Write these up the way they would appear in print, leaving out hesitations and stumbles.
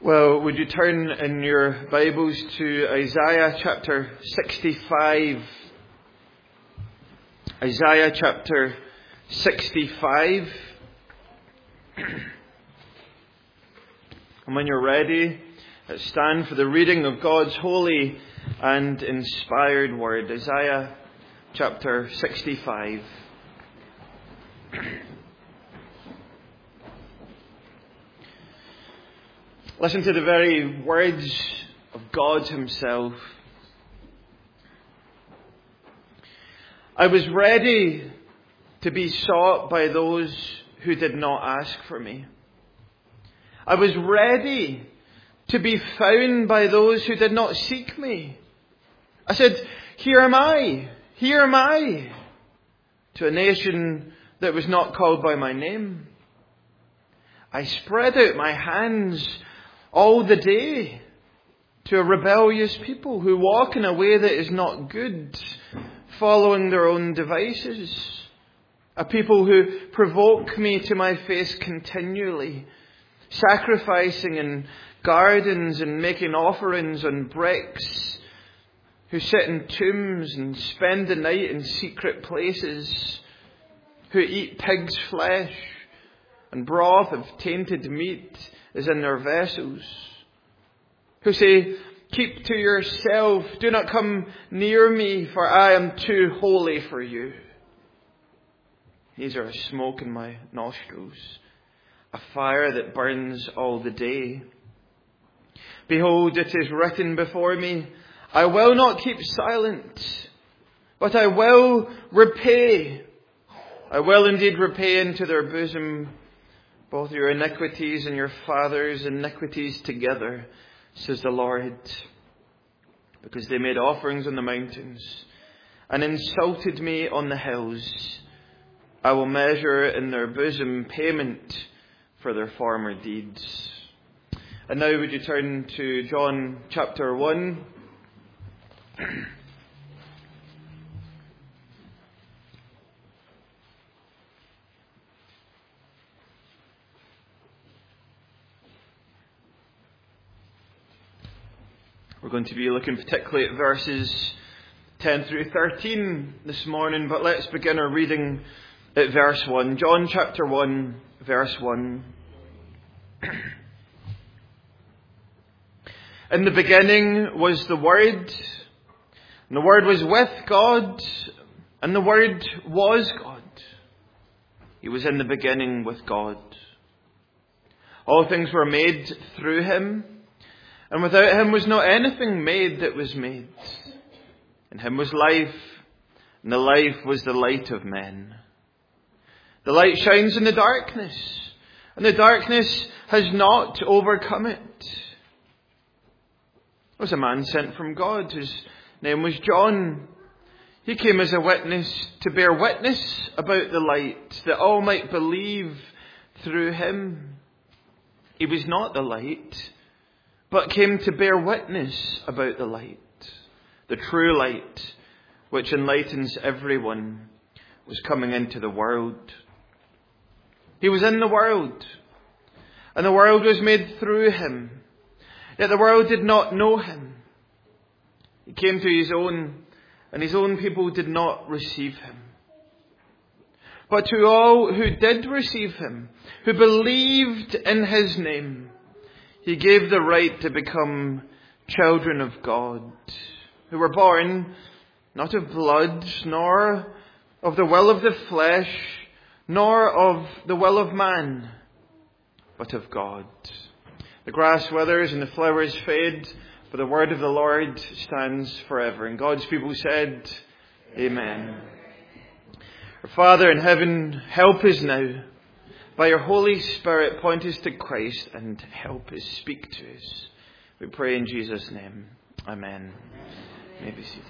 Well, would you turn in your Bibles to Isaiah chapter 65? Isaiah chapter 65. And when you're ready, stand for the reading of God's holy and inspired word. Isaiah chapter 65. Listen to the very words of God himself. I was ready to be sought by those who did not ask for me. I was ready to be found by those who did not seek me. I said, here am I, to a nation that was not called by my name. I spread out my hands all the day to a rebellious people who walk in a way that is not good, following their own devices. A people who provoke me to my face continually, sacrificing in gardens and making offerings on bricks, who sit in tombs and spend the night in secret places, who eat pig's flesh and broth of tainted meat is in their vessels, who say, keep to yourself, do not come near me, for I am too holy for you. These are a smoke in my nostrils, a fire that burns all the day. Behold, it is written before me, I will not keep silent, but I will repay. I will indeed repay into their bosom both your iniquities and your father's iniquities together, says the Lord. Because they made offerings on the mountains and insulted me on the hills, I will measure in their bosom payment for their former deeds. And now would you turn to John chapter 1. We're going to be looking particularly at verses 10 through 13 this morning, but let's begin our reading at verse 1. John chapter 1, verse 1. In the beginning was the Word, and the Word was with God, and the Word was God. He was in the beginning with God. All things were made through him, and without him was not anything made that was made. In him was life, and the life was the light of men. The light shines in the darkness, and the darkness has not overcome it. There was a man sent from God whose name was John. He came as a witness to bear witness about the light, that all might believe through him. He was not the light, but came to bear witness about the light, the true light, which enlightens everyone, was coming into the world. He was in the world, and the world was made through him, yet the world did not know him. He came to his own, and his own people did not receive him. But to all who did receive him, who believed in his name, he gave the right to become children of God, who were born not of blood, nor of the will of the flesh, nor of the will of man, but of God. The grass withers and the flowers fade, but the word of the Lord stands forever. And God's people said, Amen. Our Father in heaven, help us now. By your Holy Spirit, point us to Christ and help us, speak to us. We pray in Jesus' name. Amen. You may be seated.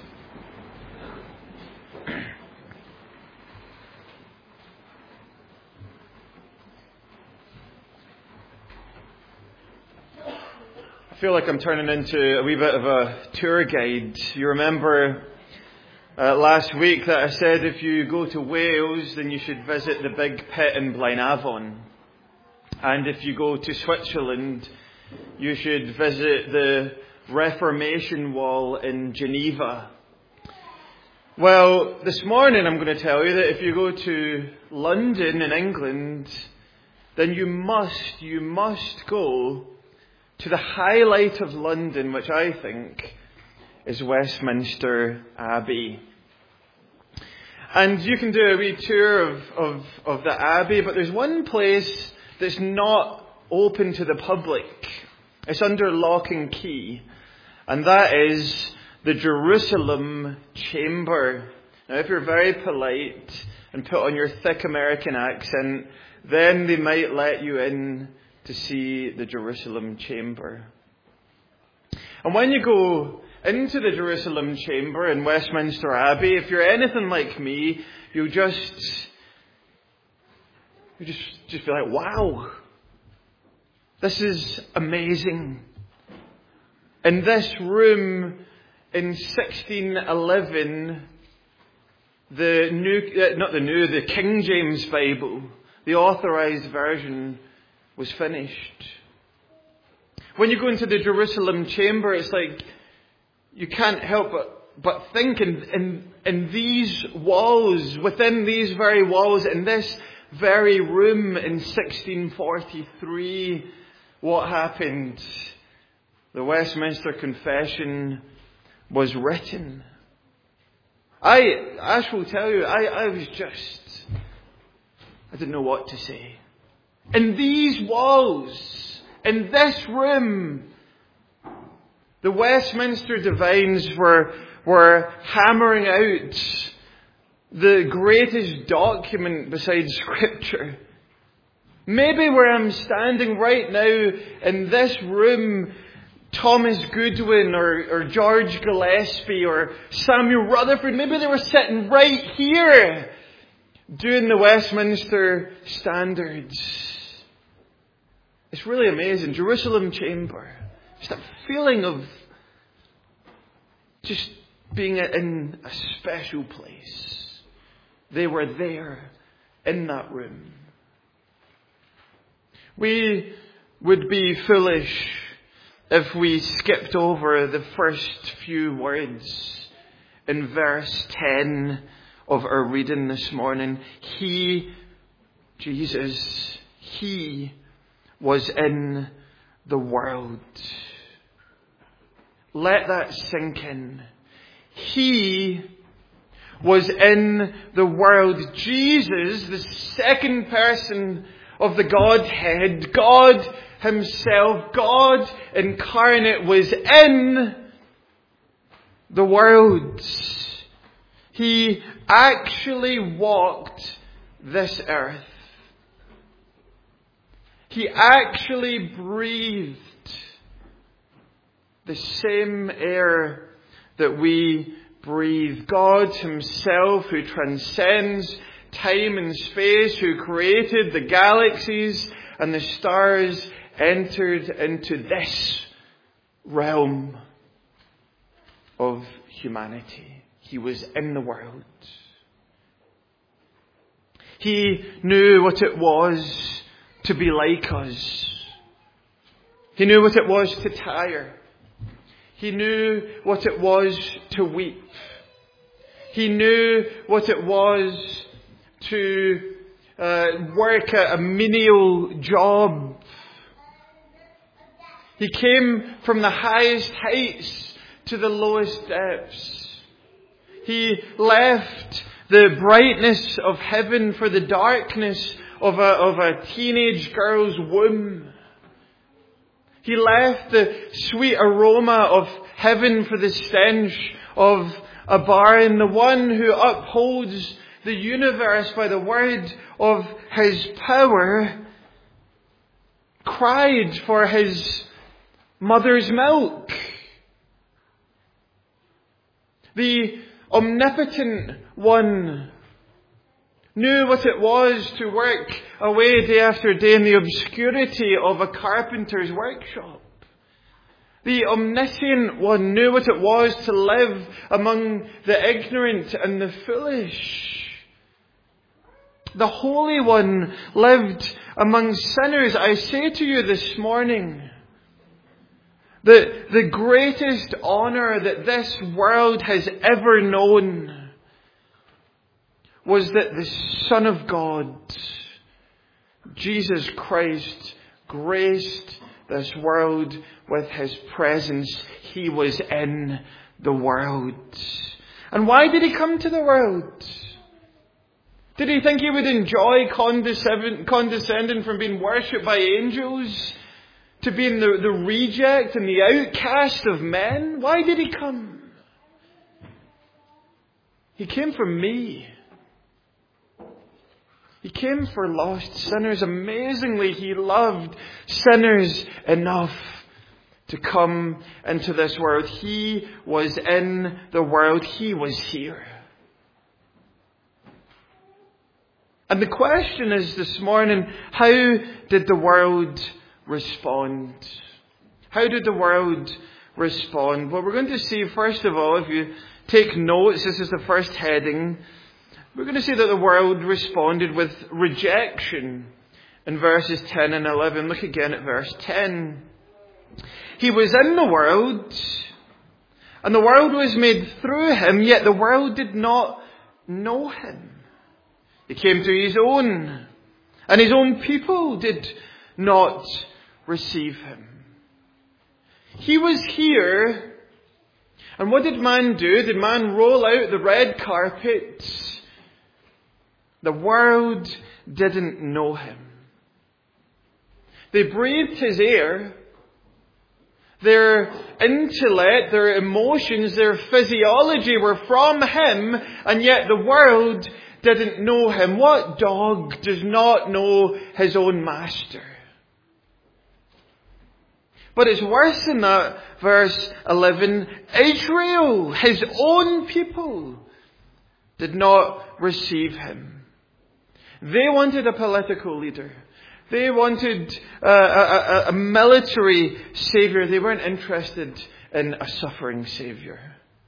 I feel like I'm turning into a wee bit of a tour guide. You remember last week that I said if you go to Wales, then you should visit the big pit in Blaenavon. And if you go to Switzerland, you should visit the Reformation Wall in Geneva. Well, this morning I'm going to tell you that if you go to London in England, then you must go to the highlight of London, which I think is Westminster Abbey. And you can do a wee tour of the Abbey, but there's one place that's not open to the public. It's under lock and key, and that is the Jerusalem Chamber. Now, if you're very polite and put on your thick American accent, then they might let you in to see the Jerusalem Chamber. And when you go into the Jerusalem Chamber in Westminster Abbey, if you're anything like me, you'll just be like, wow, this is amazing. In this room in 1611, the King James Bible, the authorized version, was finished. When you go into the Jerusalem Chamber, it's like you can't help but think in these walls, within these very walls, in this very room in 1643, what happened? The Westminster Confession was written. Ash will tell you, I didn't know what to say. In these walls, in this room, the Westminster divines were hammering out the greatest document besides Scripture. Maybe where I'm standing right now in this room, Thomas Goodwin or George Gillespie or Samuel Rutherford, maybe they were sitting right here doing the Westminster Standards. It's really amazing. Jerusalem Chamber. Just that feeling of just being in a special place. They were there in that room. We would be foolish if we skipped over the first few words in verse 10 of our reading this morning. He, Jesus, He was in the world. Let that sink in. He was in the world. Jesus, the second person of the Godhead, God Himself, God incarnate, was in the world. He actually walked this earth. He actually breathed the same air that we breathe. God Himself, who transcends time and space, who created the galaxies and the stars, entered into this realm of humanity. He was in the world. He knew what it was to be like us. He knew what it was to tire. He knew what it was to weep. He knew what it was to work a menial job. He came from the highest heights to the lowest depths. He left the brightness of heaven for the darkness of a teenage girl's womb. He left the sweet aroma of heaven for the stench of a barn. The one who upholds the universe by the word of His power cried for His mother's milk. The omnipotent one knew what it was to work away day after day in the obscurity of a carpenter's workshop. The omniscient one knew what it was to live among the ignorant and the foolish. The Holy One lived among sinners. I say to you this morning, The greatest honor that this world has ever known was that the Son of God, Jesus Christ, graced this world with His presence. He was in the world. And why did He come to the world? Did He think He would enjoy condescending from being worshipped by angels to being the reject and the outcast of men? Why did He come? He came for me. He came for lost sinners. Amazingly, He loved sinners enough to come into this world. He was in the world. He was here. And the question is this morning, how did the world respond? How did the world respond? Well, we're going to see, first of all, if you take notes, this is the first heading. We're going to see that the world responded with rejection in verses 10 and 11. Look again at verse 10. He was in the world, and the world was made through Him, yet the world did not know Him. He came to His own, and His own people did not receive Him. He was here, and what did man do? Did man roll out the red carpet? The world didn't know Him. They breathed His air. Their intellect, their emotions, their physiology were from Him, and yet the world didn't know Him. What dog does not know his own master? But it's worse than that. Verse 11, Israel, His own people, did not receive Him. They wanted a political leader. They wanted a military savior. They weren't interested in a suffering savior.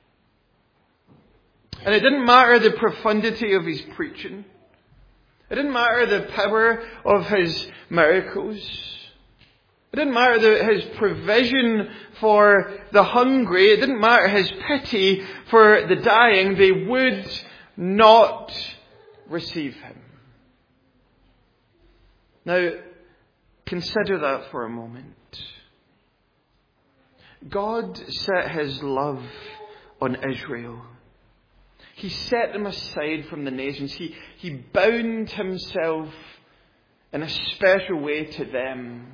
And it didn't matter the profundity of His preaching. It didn't matter the power of His miracles. It didn't matter His provision for the hungry. It didn't matter His pity for the dying. They would not receive Him. Now, consider that for a moment. God set His love on Israel. He set them aside from the nations. He bound Himself in a special way to them.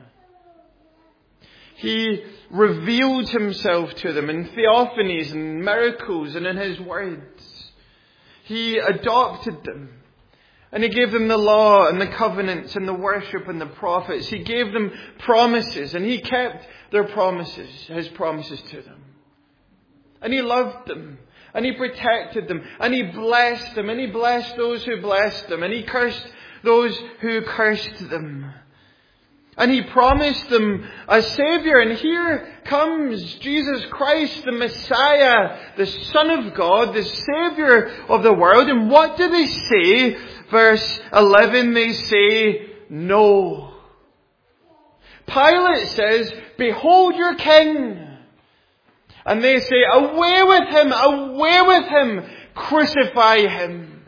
He revealed Himself to them in theophanies and miracles and in His words. He adopted them. And He gave them the law and the covenants and the worship and the prophets. He gave them promises, and He kept their promises, His promises to them. And He loved them. And He protected them. And He blessed them. And He blessed those who blessed them. And He cursed those who cursed them. And He promised them a Savior. And here comes Jesus Christ, the Messiah, the Son of God, the Savior of the world. And what do they say? Verse 11, they say, no. Pilate says, behold your King. And they say, away with Him, crucify Him.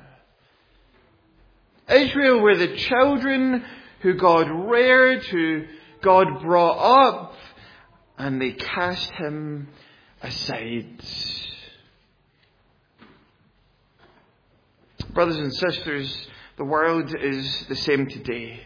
Israel were the children who God reared, who God brought up, and they cast Him aside. Brothers and sisters, the world is the same today.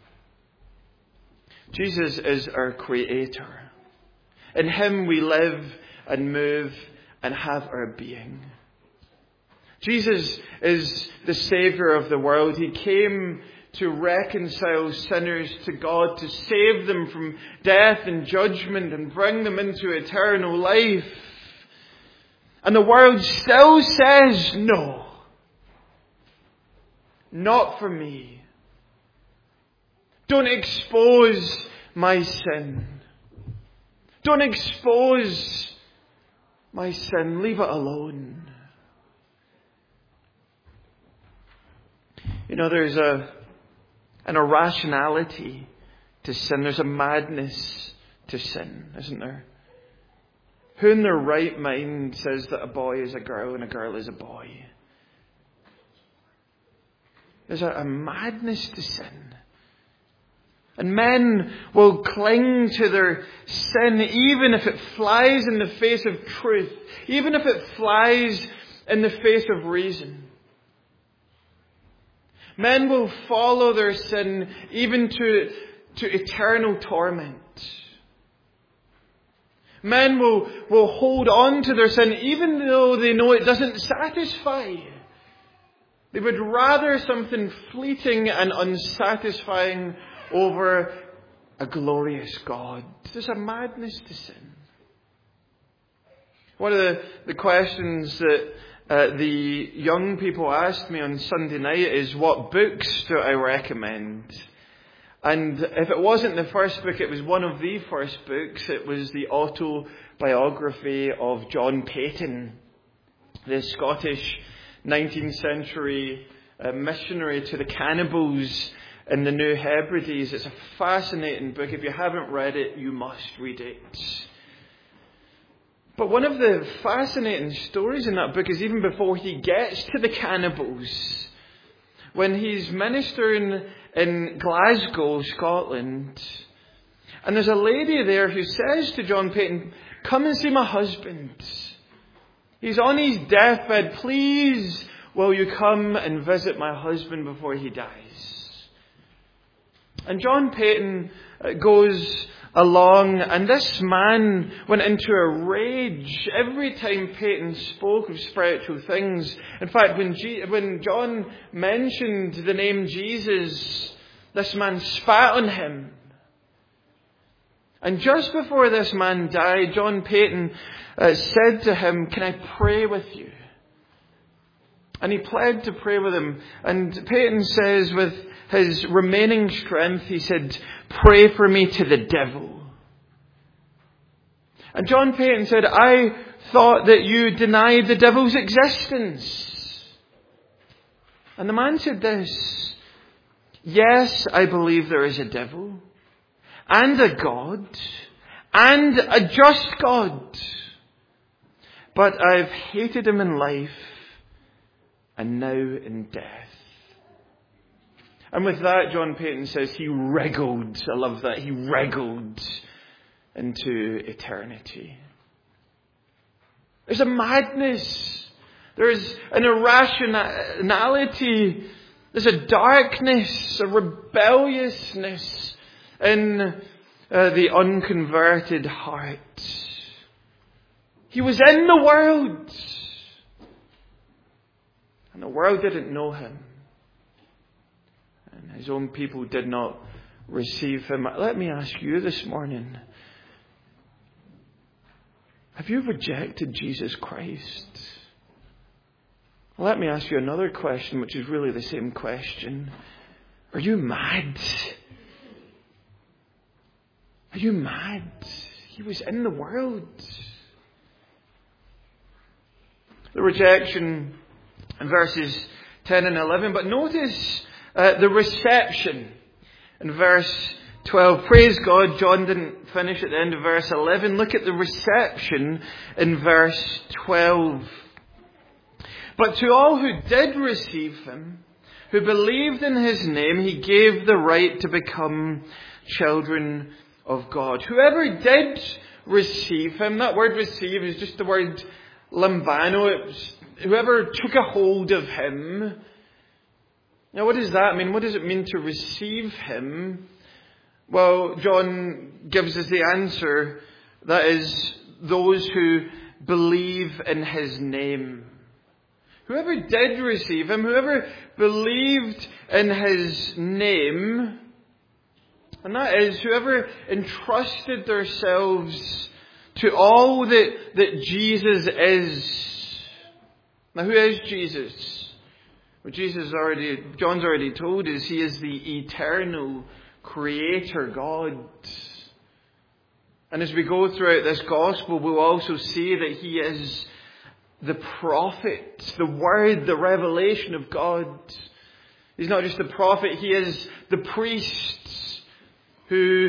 Jesus is our Creator. In Him we live and move and have our being. Jesus is the Savior of the world. He came to reconcile sinners to God, to save them from death and judgment and bring them into eternal life. And the world still says, no, not for me. Don't expose my sin. Don't expose my sin. Leave it alone. You know, there's an irrationality to sin. There's a madness to sin, isn't there? Who in their right mind says that a boy is a girl and a girl is a boy? There's a madness to sin. And men will cling to their sin even if it flies in the face of truth, even if it flies in the face of reason. Men will follow their sin even to eternal torment. Men will hold on to their sin even though they know it doesn't satisfy. They would rather something fleeting and unsatisfying over a glorious God. There's a madness to sin. One of the questions that the young people asked me on Sunday night is, what books do I recommend? And if it wasn't the first book, it was one of the first books. It was the autobiography of John Paton, the Scottish 19th century missionary to the cannibals in the New Hebrides. It's a fascinating book. If you haven't read it, you must read it. But one of the fascinating stories in that book is even before he gets to the cannibals. When he's ministering in Glasgow, Scotland, and there's a lady there who says to John Paton, "Come and see my husband. He's on his deathbed. Please, will you come and visit my husband before he dies?" And John Paton goes along, and this man went into a rage every time Paton spoke of spiritual things. In fact, when John mentioned the name Jesus, this man spat on him. And just before this man died, John Paton said to him, "Can I pray with you?" And he pled to pray with him. And Paton says, with his remaining strength, he said, "Pray for me to the devil." And John Paton said, "I thought that you denied the devil's existence." And the man said this, "Yes, I believe there is a devil, and a God, and a just God. But I've hated him in life, and now in death." And with that, John Paton says he wriggled. I love that. He wriggled into eternity. There's a madness. There's an irrationality. There's a darkness, a rebelliousness in the unconverted heart. He was in the world, and the world didn't know him. And his own people did not receive him. Let me ask you this morning, have you rejected Jesus Christ? Let me ask you another question, which is really the same question. Are you mad? Are you mad? He was in the world. The rejection in verses 10 and 11. But notice the reception in verse 12. Praise God, John didn't finish at the end of verse 11. Look at the reception in verse 12. "But to all who did receive him, who believed in his name, he gave the right to become children of God." Whoever did receive him, that word receive is just the word lambano. It was whoever took a hold of him. Now, what does that mean? What does it mean to receive him? Well, John gives us the answer. That is, those who believe in his name. Whoever did receive him, whoever believed in his name, and that is, whoever entrusted themselves to all that Jesus is. Now, who is Jesus? Well, John's already told us, he is the eternal Creator God. And as we go throughout this gospel, we'll also see that he is the prophet, the word, the revelation of God. He's not just the prophet, he is the priest who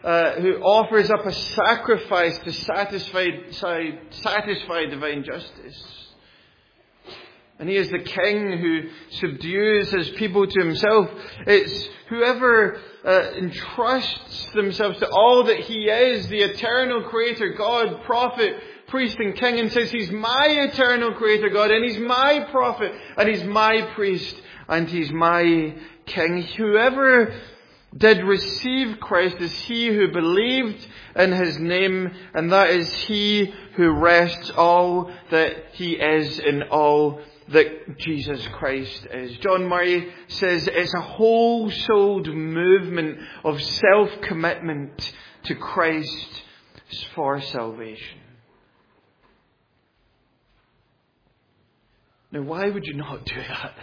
who offers up a sacrifice to satisfy divine justice. And he is the king who subdues his people to himself. It's whoever entrusts themselves to all that he is, the eternal creator, God, prophet, priest and king, and says he's my eternal creator God, and he's my prophet, and he's my priest, and he's my king. Whoever did receive Christ is he who believed in his name, and that is he who rests all that he is in all that Jesus Christ is. John Murray says it's a whole-souled movement of self-commitment to Christ for salvation. Now, why would you not do that?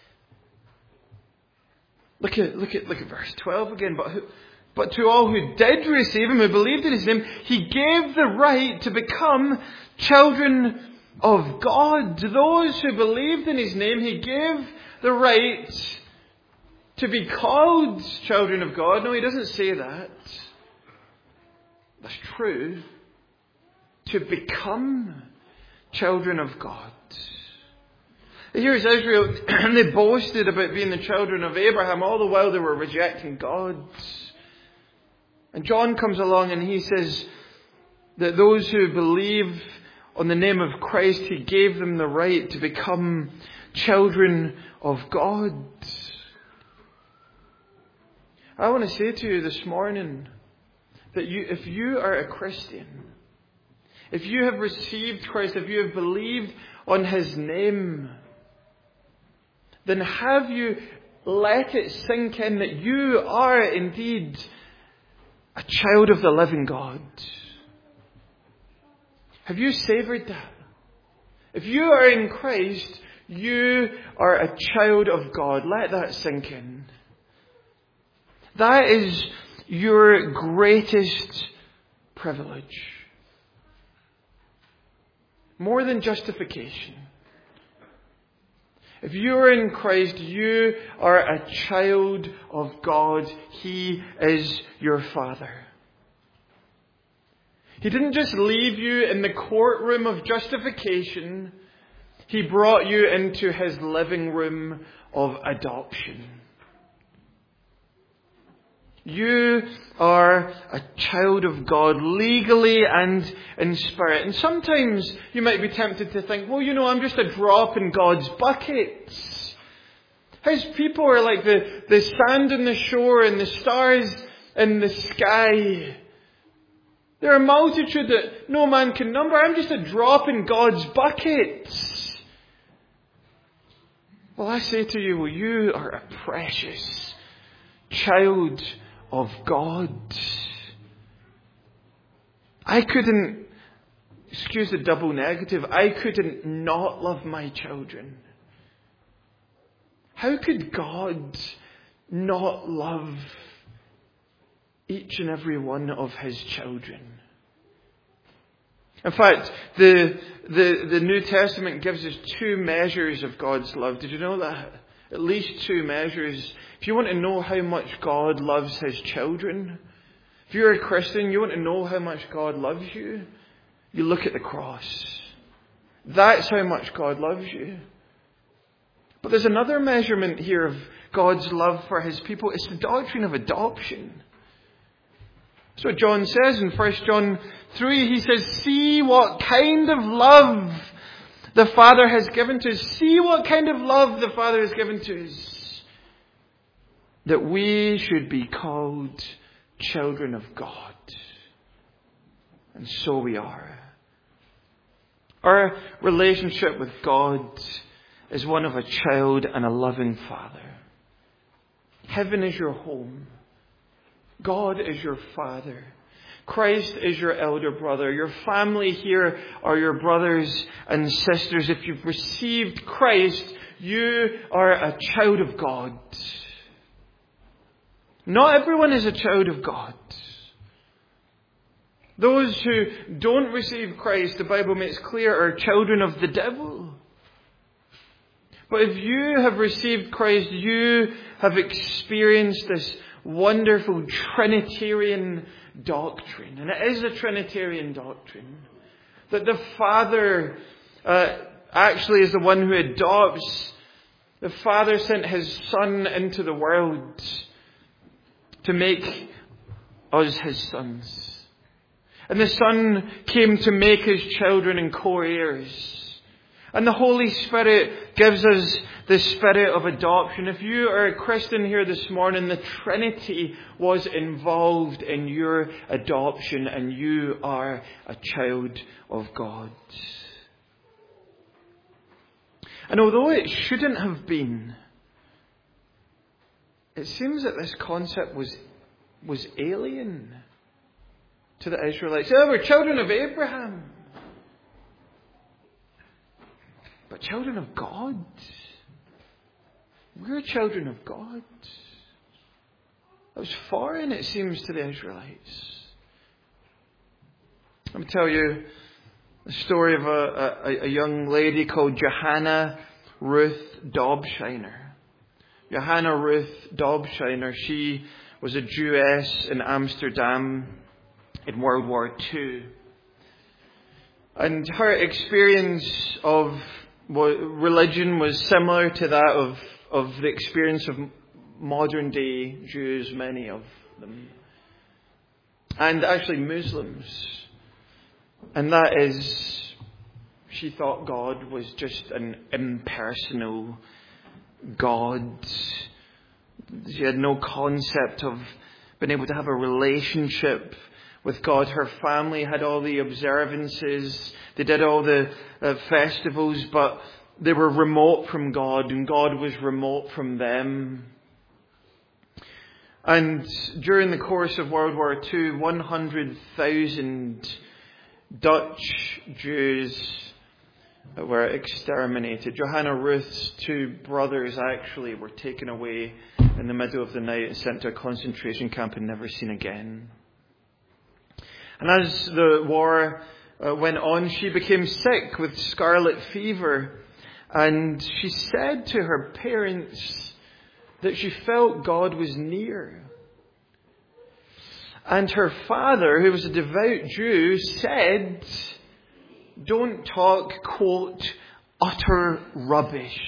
Look at verse 12 again. But to all who did receive him, who believed in his name, he gave the right to become children of God. To those who believed in his name, he gave the right to be called children of God. No, he doesn't say that. That's true. To become children of God. Here's Israel, and they boasted about being the children of Abraham, all the while they were rejecting God. And John comes along and he says that those who believe on the name of Christ, he gave them the right to become children of God. I want to say to you this morning that if you are a Christian, if you have received Christ, if you have believed on his name, then have you let it sink in that you are indeed a child of the living God? Have you savoured that? If you are in Christ, you are a child of God. Let that sink in. That is your greatest privilege. More than justification. If you are in Christ, you are a child of God. He is your Father. He didn't just leave you in the courtroom of justification. He brought you into his living room of adoption. You are a child of God legally and in spirit. And sometimes you might be tempted to think, well, I'm just a drop in God's bucket. His people are like the sand on the shore and the stars in the sky. There are a multitude that no man can number. I'm just a drop in God's bucket. Well, I say to you, you are a precious child of God. I couldn't, excuse the double negative, I couldn't not love my children. How could God not love each and every one of his children? In fact, the New Testament gives us two measures of God's love. Did you know that? At least two measures. If you want to know how much God loves his children, if you're a Christian, you want to know how much God loves you, you look at the cross. That's how much God loves you. But there's another measurement here of God's love for his people. It's the doctrine of adoption. That's what John says in 1 John 3. He says, see what kind of love the Father has given to us. See what kind of love the Father has given to us. That we should be called children of God. And so we are. Our relationship with God is one of a child and a loving Father. Heaven is your home. God is your Father. Christ is your elder brother. Your family here are your brothers and sisters. If you've received Christ, you are a child of God. Not everyone is a child of God. Those who don't receive Christ, the Bible makes clear, are children of the devil. But if you have received Christ, you have experienced this wonderful Trinitarian doctrine. And it is a Trinitarian doctrine. That the Father actually is the one who adopts. The Father sent His Son into the world to make us His sons. And the Son came to make His children and co-heirs. And the Holy Spirit gives us the spirit of adoption. If you are a Christian here this morning, the Trinity was involved in your adoption, and you are a child of God. And although it shouldn't have been, it seems that this concept was alien to the Israelites. Oh, we're children of Abraham. But children of God. We're children of God. That was foreign, it seems, to the Israelites. Let me tell you the story of a young lady called Johanna Ruth Dobshiner. Johanna Ruth Dobshiner, she was a Jewess in Amsterdam in World War II. And her experience of religion was similar to that of the experience of modern day Jews, many of them. And actually Muslims. And that is, she thought God was just an impersonal God. She had no concept of being able to have a relationship with God. Her family had all the observances. They did all the festivals, but they were remote from God, and God was remote from them. And during the course of World War II, 100,000 Dutch Jews were exterminated. Johanna Ruth's two brothers actually were taken away in the middle of the night and sent to a concentration camp and never seen again. And as the war went on, she became sick with scarlet fever. And she said to her parents that she felt God was near. And her father, who was a devout Jew, said, "Don't talk, quote, utter rubbish."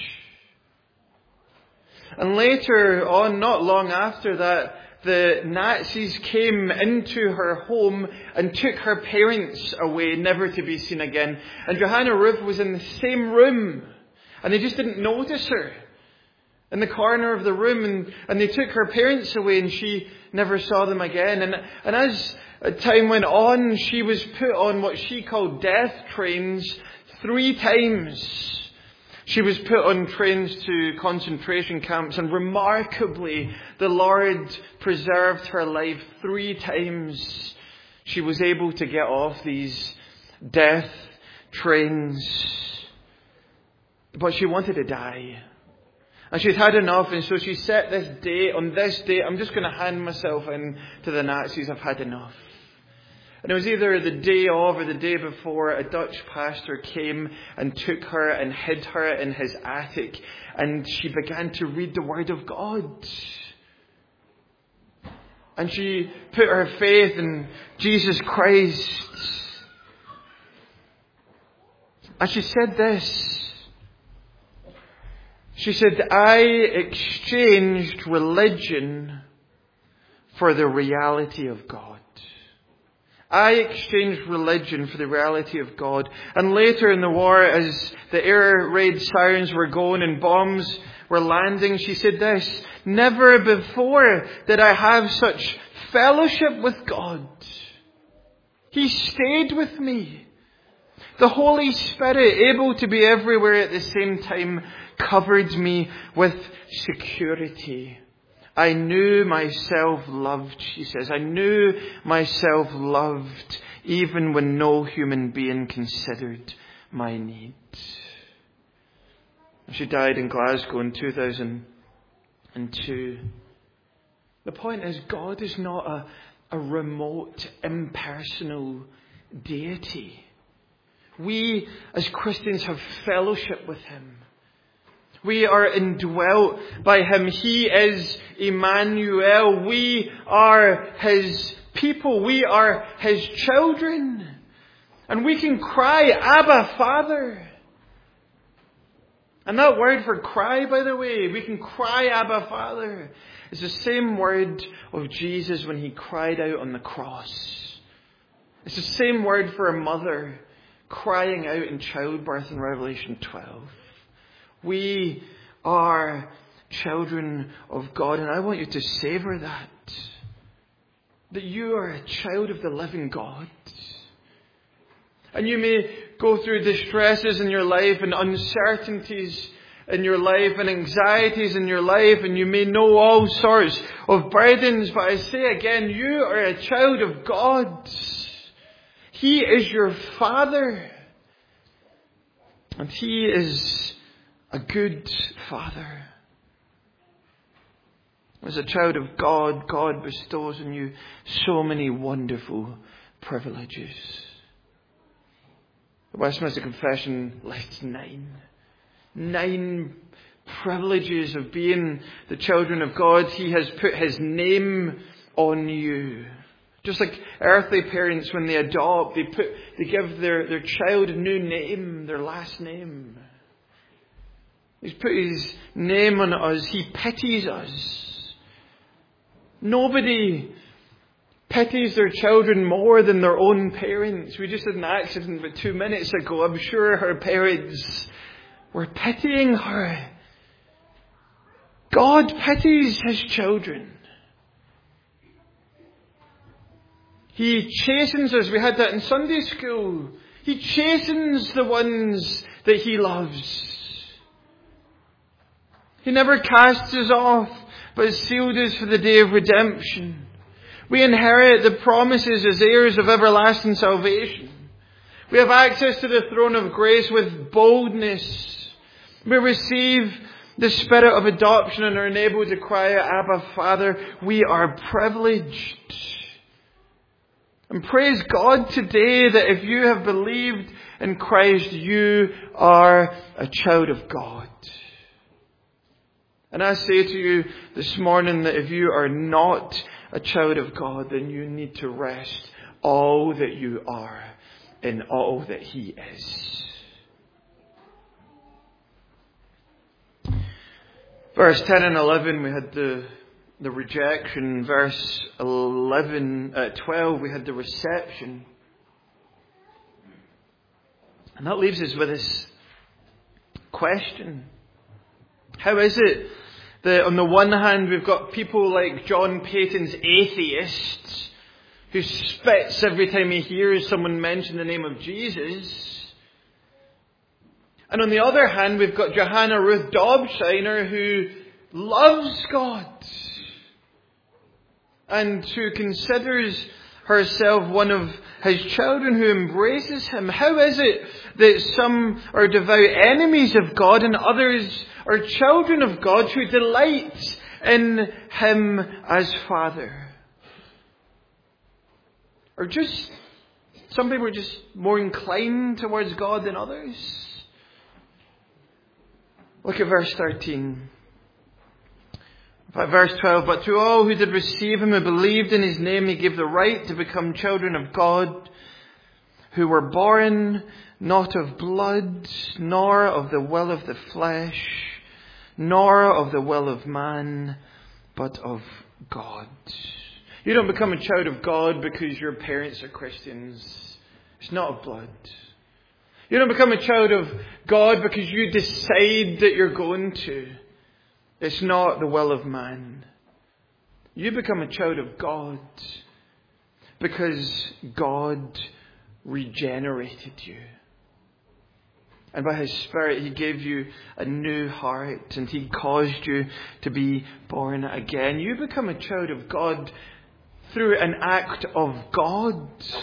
And later on, not long after that, the Nazis came into her home and took her parents away, never to be seen again. And Johanna Ruth was in the same room, and they just didn't notice her in the corner of the room, and they took her parents away, and she never saw them again. And as time went on, she was put on what she called death trains 3 times. She was put on trains to concentration camps, and remarkably, the Lord preserved her life 3 times. She was able to get off these death trains, but she wanted to die. And she'd had enough, and so she set this date. On this date, I'm just going to hand myself in to the Nazis. I've had enough. And it was either the day of or the day before, a Dutch pastor came and took her and hid her in his attic. And she began to read the Word of God. And she put her faith in Jesus Christ. And she said this. She said, "I exchanged religion for the reality of God." I exchanged religion for the reality of God. And later in the war, as the air raid sirens were going and bombs were landing, she said this, "Never before did I have such fellowship with God. He stayed with me. The Holy Spirit, able to be everywhere at the same time, covered me with security. I knew myself loved," she says. "I knew myself loved even when no human being considered my needs." She died in Glasgow in 2002. The point is, God is not a remote, impersonal deity. We, as Christians, have fellowship with Him. We are indwelt by Him. He is Emmanuel. We are His people. We are His children. And we can cry, Abba, Father. And that word for cry, by the way, we can cry, Abba, Father, is the same word of Jesus when He cried out on the cross. It's the same word for a mother crying out in childbirth in Revelation 12. We are children of God, and I want you to savor that. That you are a child of the living God. And you may go through distresses in your life and uncertainties in your life and anxieties in your life, and you may know all sorts of burdens, but I say again, you are a child of God. He is your Father. And He is a good Father. As a child of God, God bestows on you so many wonderful privileges. The Westminster Confession lists 9. 9 privileges of being the children of God. He has put His name on you. Just like earthly parents, when they adopt, they give their child a new name, their last name. He's put His name on us. He pities us. Nobody pities their children more than their own parents. We just had an accident about 2 minutes ago. I'm sure her parents were pitying her. God pities His children. He chastens us. We had that in Sunday school. He chastens the ones that He loves. He never casts us off, but has sealed us for the day of redemption. We inherit the promises as heirs of everlasting salvation. We have access to the throne of grace with boldness. We receive the Spirit of adoption and are enabled to cry out, Abba, Father. We are privileged. And praise God today that if you have believed in Christ, you are a child of God. And I say to you this morning that if you are not a child of God, then you need to rest all that you are in all that He is. Verse 10 and 11, we had the rejection. Verse 12, we had the reception. And that leaves us with this question. How is it that on the one hand we've got people like John Payton's atheists who spits every time he hears someone mention the name of Jesus, and on the other hand we've got Johanna Ruth Dobshiner who loves God and who considers herself one of His children, who embraces Him? How is it that some are devout enemies of God and others are children of God who delight in Him as Father? Or just some people are just more inclined towards God than others? Look at verse 13. Verse 12, but to all who did receive Him, who believed in His name, He gave the right to become children of God, who were born not of blood, nor of the will of the flesh, nor of the will of man, but of God. You don't become a child of God because your parents are Christians. It's not of blood. You don't become a child of God because you decide that you're going to. It's not the will of man. You become a child of God because God regenerated you. And by His Spirit, He gave you a new heart and He caused you to be born again. You become a child of God through an act of God.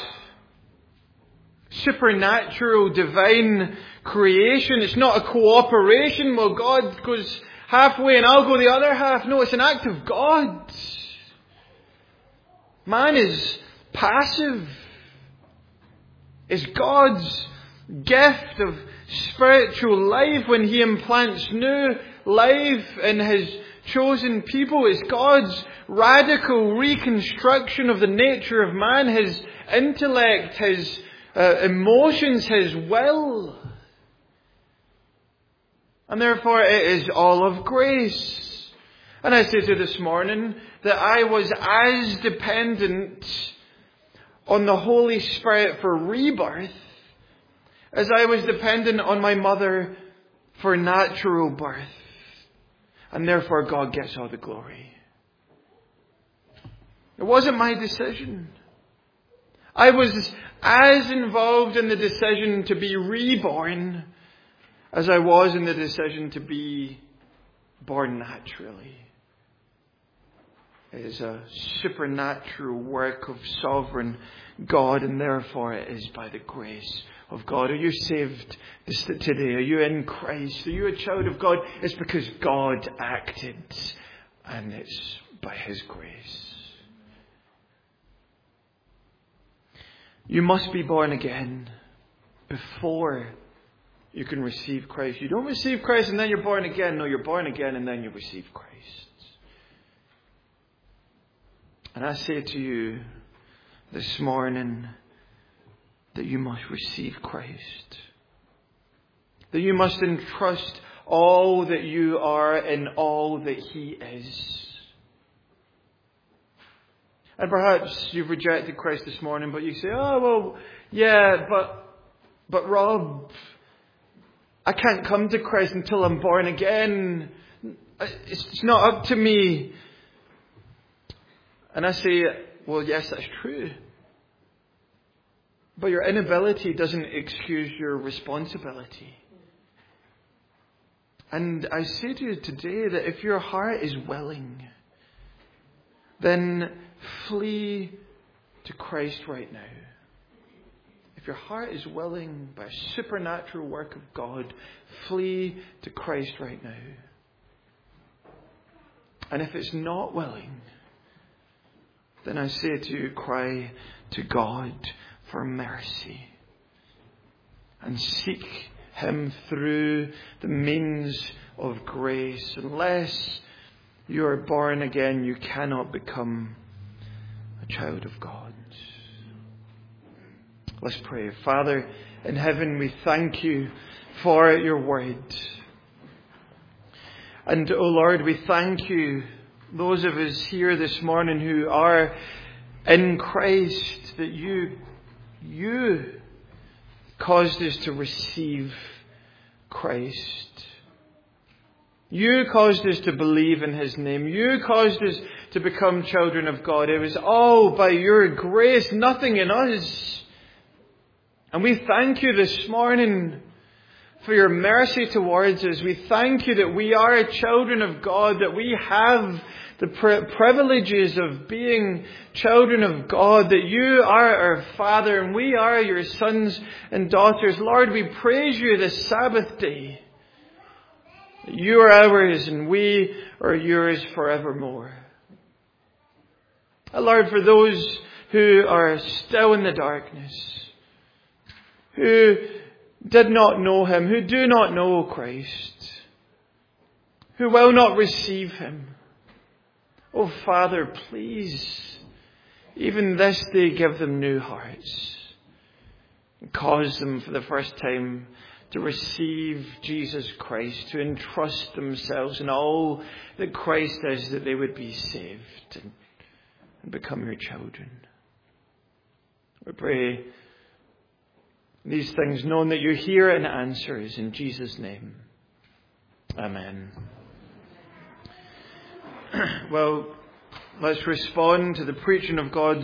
Supernatural, divine creation. It's not a cooperation. Well, God goes halfway and I'll go the other half. No, it's an act of God. Man is passive. It's God's gift of spiritual life when He implants new life in His chosen people. It's God's radical reconstruction of the nature of man, His intellect, His emotions, His will. And therefore it is all of grace. And I say to you this morning that I was as dependent on the Holy Spirit for rebirth as I was dependent on my mother for natural birth. And therefore God gets all the glory. It wasn't my decision. I was as involved in the decision to be reborn as I was in the decision to be born naturally. It is a supernatural work of sovereign God, and therefore it is by the grace of God. Are you saved today? Are you in Christ? Are you a child of God? It's because God acted, and it's by His grace. You must be born again before you can receive Christ. You don't receive Christ and then you're born again. No, you're born again and then you receive Christ. And I say to you this morning that you must receive Christ. That you must entrust all that you are in all that He is. And perhaps you've rejected Christ this morning, but you say, oh, well, yeah, but Rob, I can't come to Christ until I'm born again. It's not up to me. And I say, well, yes, that's true. But your inability doesn't excuse your responsibility. And I say to you today that if your heart is willing, then flee to Christ right now. If your heart is willing by a supernatural work of God, flee to Christ right now. And if it's not willing, then I say to you, cry to God for mercy and seek Him through the means of grace. Unless you are born again, you cannot become a child of God. Let's pray. Father in heaven, we thank you for your word. And, O Lord, we thank you, those of us here this morning who are in Christ, that you caused us to receive Christ. You caused us to believe in His name. You caused us to become children of God. It was all by your grace, nothing in us. And we thank you this morning for your mercy towards us. We thank you that we are children of God, that we have the privileges of being children of God, that you are our Father and we are your sons and daughters. Lord, we praise you this Sabbath day. You are ours and we are yours forevermore. Lord, for those who are still in the darkness, who did not know Him, who do not know Christ, who will not receive Him, oh Father, please, even this day give them new hearts and cause them for the first time to receive Jesus Christ, to entrust themselves in all that Christ is, that they would be saved and become your children. We pray these things, knowing that you hear and answer us in Jesus' name. Amen. Well, let's respond to the preaching of God's